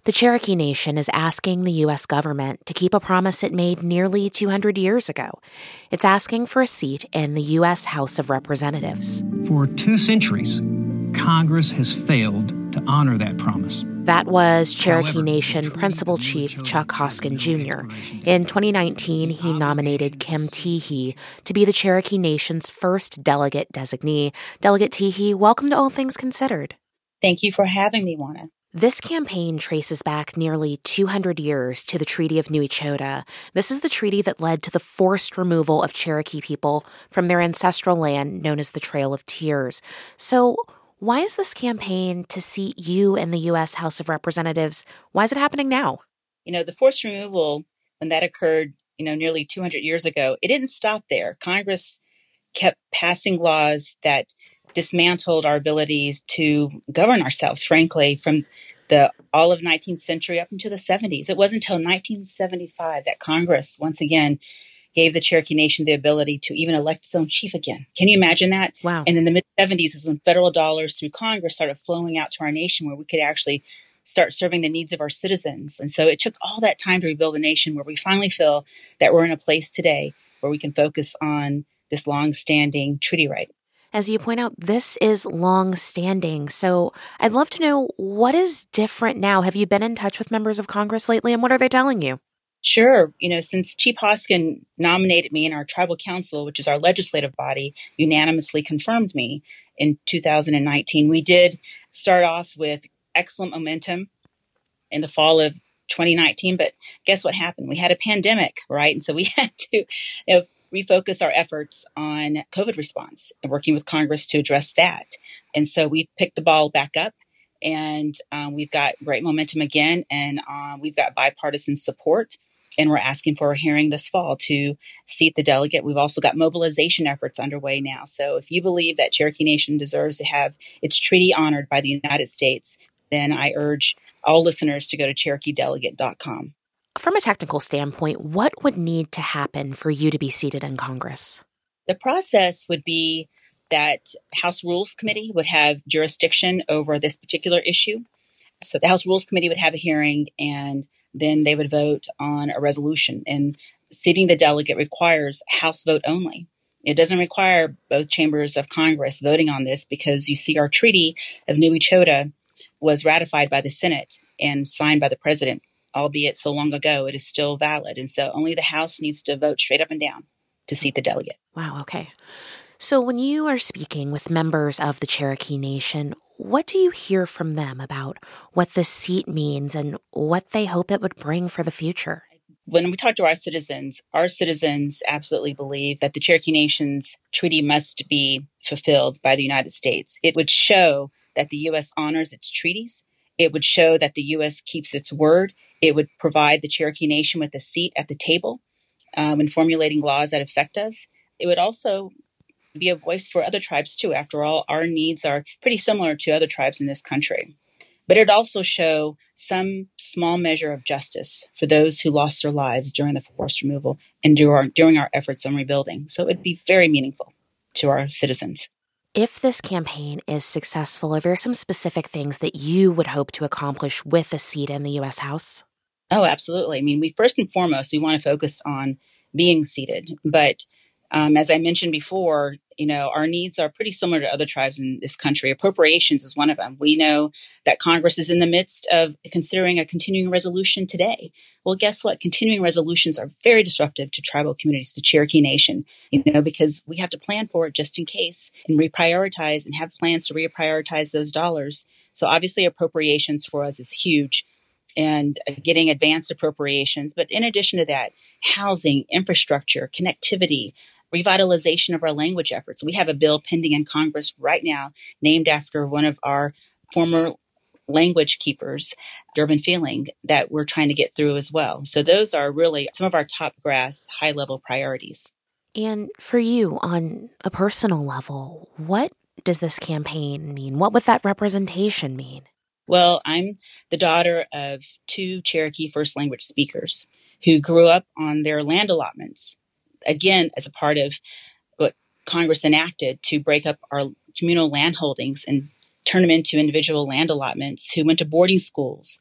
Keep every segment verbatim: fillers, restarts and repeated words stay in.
The Cherokee Nation is asking the U S government to keep a promise it made nearly two hundred years ago. It's asking for a seat in the U S House of Representatives. For two centuries, Congress has failed to honor that promise. That was Cherokee However, Nation Principal Chief Chuck Hoskin Junior In twenty nineteen, he nominated Kim Teehee to be the Cherokee Nation's first delegate designee. Delegate Teehee, welcome to All Things Considered. Thank you for having me, Juana. This campaign traces back nearly two hundred years to the Treaty of New Echota. This is the treaty that led to the forced removal of Cherokee people from their ancestral land known as the Trail of Tears. So why is this campaign to seat you in the U S House of Representatives? Why is it happening now? You know, the forced removal, when that occurred, you know, nearly two hundred years ago, it didn't stop there. Congress kept passing laws that dismantled our abilities to govern ourselves, frankly, from the all of nineteenth century up into the seventies. It wasn't until nineteen seventy-five that Congress, once again, gave the Cherokee Nation the ability to even elect its own chief again. Can you imagine that? Wow. And in the mid-seventies is when federal dollars through Congress started flowing out to our nation where we could actually start serving the needs of our citizens. And so it took all that time to rebuild a nation where we finally feel that we're in a place today where we can focus on this long-standing treaty right. As you point out, this is long-standing. So I'd love to know, what is different now? Have you been in touch with members of Congress lately, and what are they telling you? Sure. You know, since Chief Hoskin nominated me and our tribal council, which is our legislative body, unanimously confirmed me in two thousand nineteen, we did start off with excellent momentum in the fall of twenty nineteen. But guess what happened? We had a pandemic, right? And so we had to you know, refocus our efforts on COVID response and working with Congress to address that. And so we picked the ball back up, and um, we've got great momentum again, and uh, we've got bipartisan support. And we're asking for a hearing this fall to seat the delegate. We've also got mobilization efforts underway now. So if you believe that Cherokee Nation deserves to have its treaty honored by the United States, then I urge all listeners to go to cherokee delegate dot com. From a technical standpoint, what would need to happen for you to be seated in Congress? The process would be that House Rules Committee would have jurisdiction over this particular issue. So the House Rules Committee would have a hearing, and then they would vote on a resolution. And seating the delegate requires House vote only. It doesn't require both chambers of Congress voting on this, because you see our Treaty of New Echota was ratified by the Senate and signed by the president, albeit so long ago. It is still valid. And so only the House needs to vote straight up and down to seat the delegate. Wow, okay. So when you are speaking with members of the Cherokee Nation, what do you hear from them about what this seat means and what they hope it would bring for the future? When we talk to our citizens, our citizens absolutely believe that the Cherokee Nation's treaty must be fulfilled by the United States. It would show that the U S honors its treaties. It would show that the U S keeps its word. It would provide the Cherokee Nation with a seat at the table um, in formulating laws that affect us. It would also be a voice for other tribes too. After all, our needs are pretty similar to other tribes in this country. But it'd also show some small measure of justice for those who lost their lives during the forced removal and during our efforts on rebuilding. So it'd be very meaningful to our citizens. If this campaign is successful, are there some specific things that you would hope to accomplish with a seat in the U S House? Oh, absolutely. I mean, we first and foremost, we want to focus on being seated. But um, as I mentioned before, you know, our needs are pretty similar to other tribes in this country. Appropriations is one of them. We know that Congress is in the midst of considering a continuing resolution today. Well, guess what? Continuing resolutions are very disruptive to tribal communities, the Cherokee Nation, you know, because we have to plan for it just in case and reprioritize and have plans to reprioritize those dollars. So obviously appropriations for us is huge, and getting advanced appropriations. But in addition to that, housing, infrastructure, connectivity, revitalization of our language efforts. We have a bill pending in Congress right now named after one of our former language keepers, Durbin Feeling, that we're trying to get through as well. So those are really some of our top grass, high-level priorities. And for you, on a personal level, what does this campaign mean? What would that representation mean? Well, I'm the daughter of two Cherokee First Language speakers who grew up on their land allotments, again, as a part of what Congress enacted to break up our communal land holdings and turn them into individual land allotments, who went to boarding schools,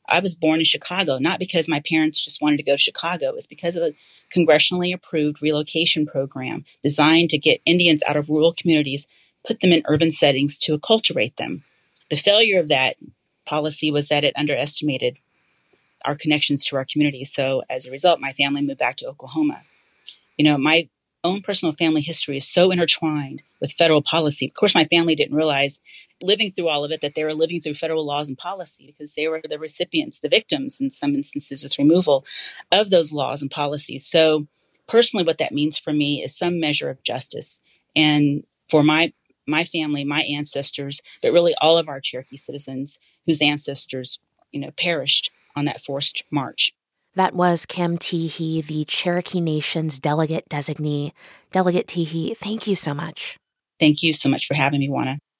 I was born in Chicago, not because my parents just wanted to go to Chicago. It was because of a congressionally approved relocation program designed to get Indians out of rural communities, put them in urban settings to acculturate them. The failure of that policy was that it underestimated our connections to our community. So as a result, my family moved back to Oklahoma. You know, my own personal family history is so intertwined with federal policy. Of course, my family didn't realize, living through all of it, that they were living through federal laws and policy, because they were the recipients, the victims, in some instances with removal of those laws and policies. So personally, what that means for me is some measure of justice. And for my my family, my ancestors, but really all of our Cherokee citizens whose ancestors, you know, perished on that forced march. That was Kim Teehee, the Cherokee Nation's delegate designee. Delegate Teehee, thank you so much. Thank you so much for having me, Juana.